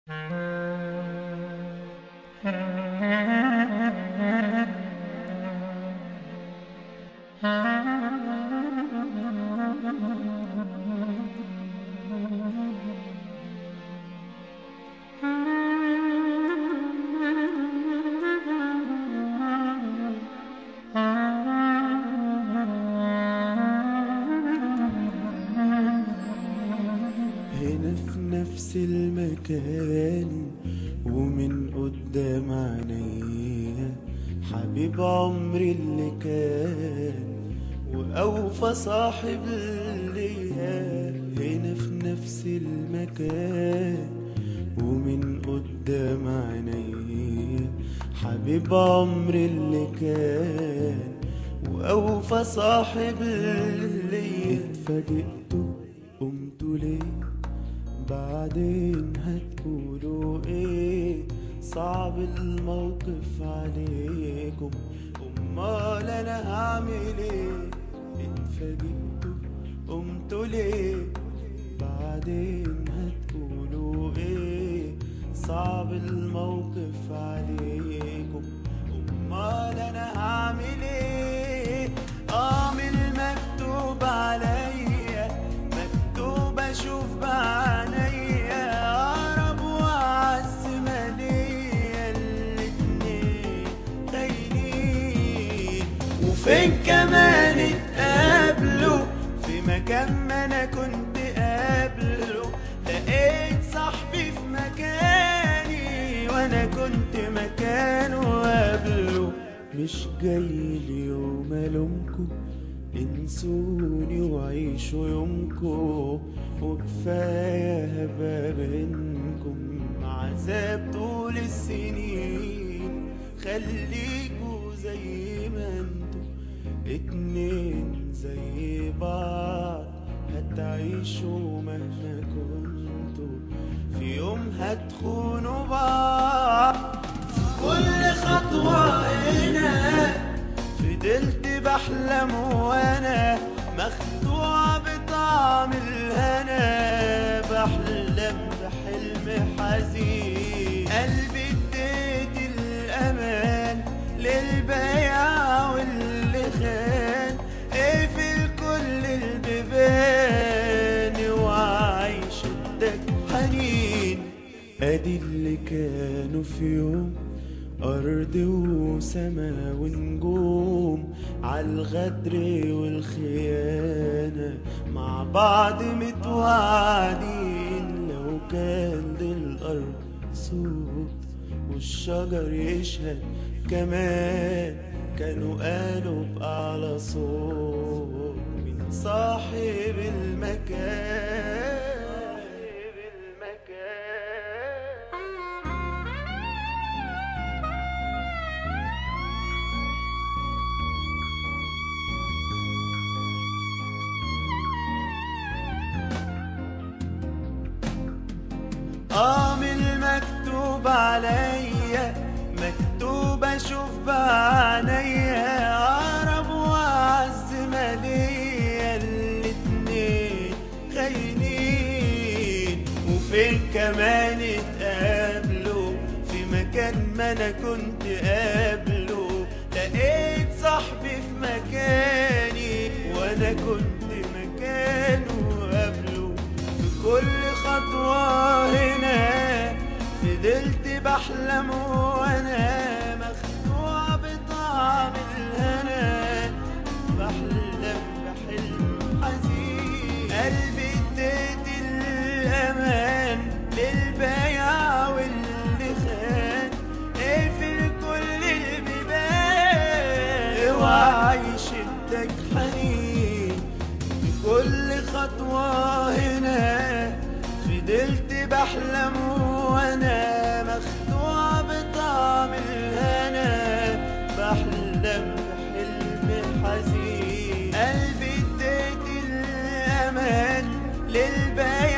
هنا في نفس المكان ومن قدام عينيا حبيب عمري اللي كان وأوفى صاحب ليا. هنا في نفس المكان ومن قدام عينيا حبيب عمري اللي كان وأوفى صاحب ليا. اتفاجئت قمت ليه بعدين هتقولوا ايه؟ صعب الموقف عليكم امال انا هعمل ايه؟ اتفاجئت قمت ليه بعدين هتقولوا ايه؟ صعب الموقف عليكم امال انا هعمل ايه؟ من المكتوب عليا مكتوب اشوف بعينيا اقرب واعز ماليا الاتنين خاينين. وفين كمان اتقابلوا في مكان ما انا كنت قابله. لقيت صاحبي في مكاني وانا كنت مكانه قابله. مش جاي اليوم الومكم انسوني وعيشوا يومكم وكفاية هبة بينكم عذاب طول السنين. خليكوا زي ما انتوا اتنين زي بعض هتعيشوا مهما كنتوا في يوم هتخونوا بعض. كل خطوة هنا فضلت بحلم وانا مخدوع بطعم الهنا. بحلم بحلم حزين قلبي اديت الامان للبياع واللي خان. اقفل كل البيبان وعيش الدك حنين. ادي اللي كانوا في يوم أرض وسما ونجوم عالغدر والخيانة مع بعض متوعدين. لو كان للأرض صوت والشجر يشهد كمان كانوا قالوا بأعلى صوت من صاحب المكان. من المكتوب عليا مكتوب اشوف بعينيا اقرب واعز ماليا الاتنين خاينين. وفين كمان اتقابلوا في مكان ما انا كنت قابله. لقيت صاحبي في مكاني وانا كنت مكانه قابله. في كل خطوة هنا فضلت بحلم وانا مخدوع بطعم الهنا. بحلم بحلم حزين قلبي اديت الامان للبياع واللي خان. اقفل كل البيبان وعيش الدك حنين. بكل خطوة هنا فضلت بحلم وانا مخدوع بطعم الهنا. بحلم بحلم حزين قلبي اديت الامان للبياع